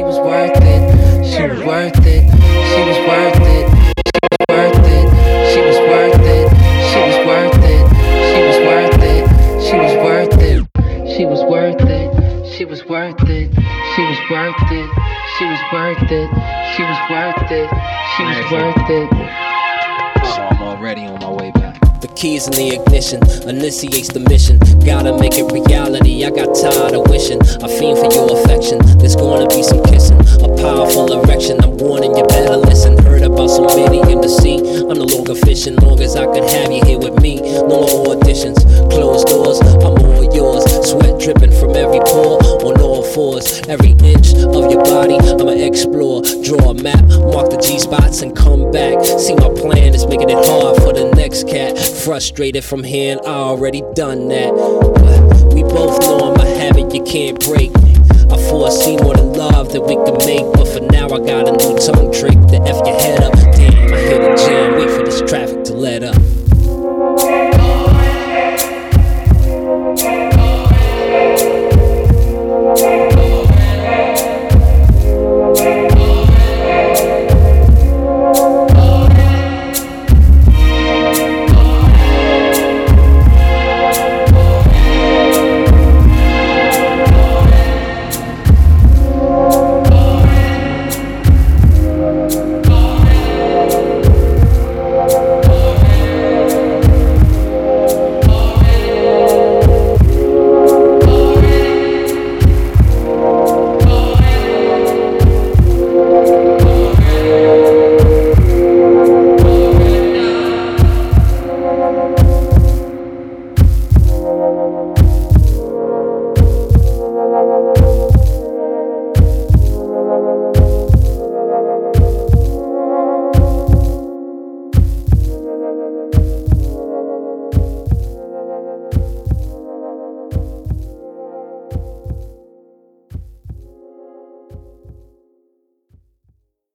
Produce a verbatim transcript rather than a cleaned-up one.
She was worth it. She was worth it. She was worth it. She was worth it. She was worth it. She was worth it. She was worth it. She was worth it. She was worth it. She was worth it. She was worth it. She was worth it. She was worth it. So I'm already on my way back. The keys in the ignition initiates the mission. Gotta make it reality. I got tired of wishing. I fiend for your affection. There's gonna be some kissing. A powerful erection. I'm warning you, better listen. Heard about so many in the sea. I'm no longer fishing. Long as I could have you here with me. No more auditions. Closed doors. I'm all yours. Sweat dripping from every pore. On all fours. Every inch of your body. I'ma explore. Draw a map. Mark the G spots and come back. See, my plan is making it hard for the next cat. Frustrated from here, and I already done that. But we both know I'm a habit you can't break. I foresee more than love that we can make, but for now I gotta